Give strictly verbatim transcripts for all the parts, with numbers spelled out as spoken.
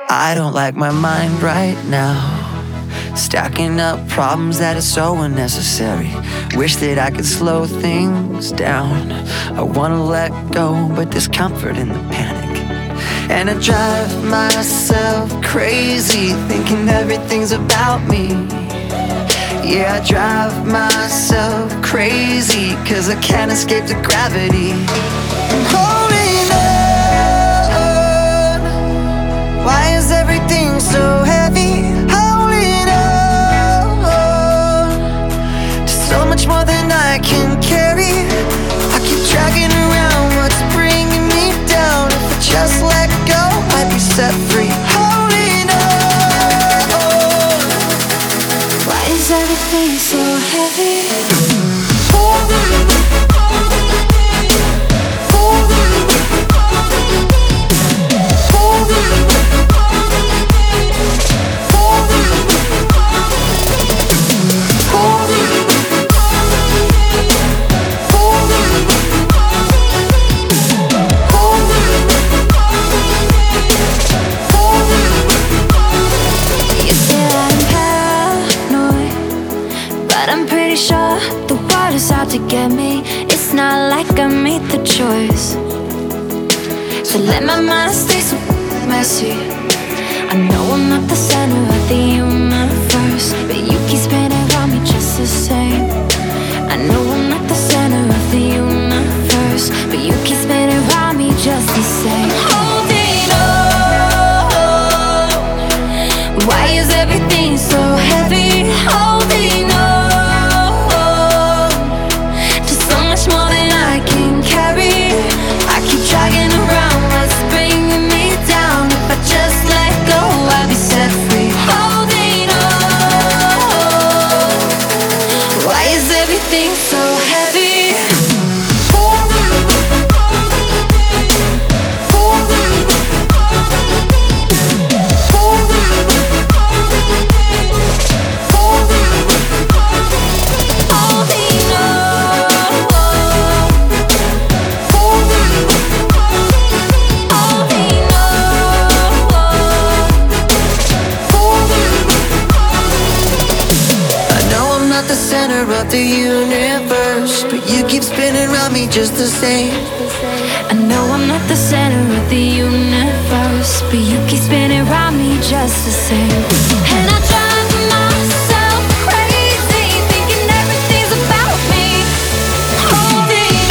I don't like my mind right now, stacking up problems that are so unnecessary. Wish that I could slow things down. I wanna let go, but there's comfort in the panic. And I drive myself crazy, thinking everything's about me. Yeah, I drive myself crazy, cause I can't escape the gravity. I'm holding on. Why is everything so heavy? Holding on to so much more than I can carry. I keep dragging around what's bringing me down. If I just let go, I'd be set free. Holding on. Why is everything so heavy? I'm pretty sure the world is out to get me. It's not like I made the choice, so let my mind stay so messy. I know I'm not the center of the universe, but you keep spinning around me just the same. I know I'm not the center of the universe, but you keep spinning around me just the same. Holding on. Why is everything so heavy? Holding on. Dragging around what's bringing me down. If I just let go, I'll be set free. Holding on. Why is everything so heavy? The center of the universe, but you keep spinning around me just the same. I know I'm not the center of the universe, but you keep spinning around me just the same. And I drive myself crazy, thinking everything's about me. Holding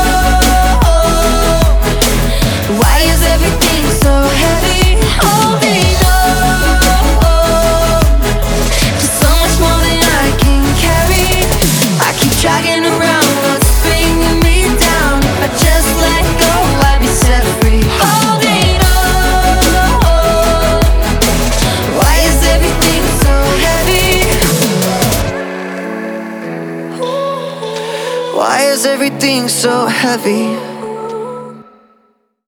on. Why is everything so heavy? Holding on. Dragging around what's bringing me down. If I just let go, I'd be set free. Holding on. Why is everything so heavy? Why is everything so heavy?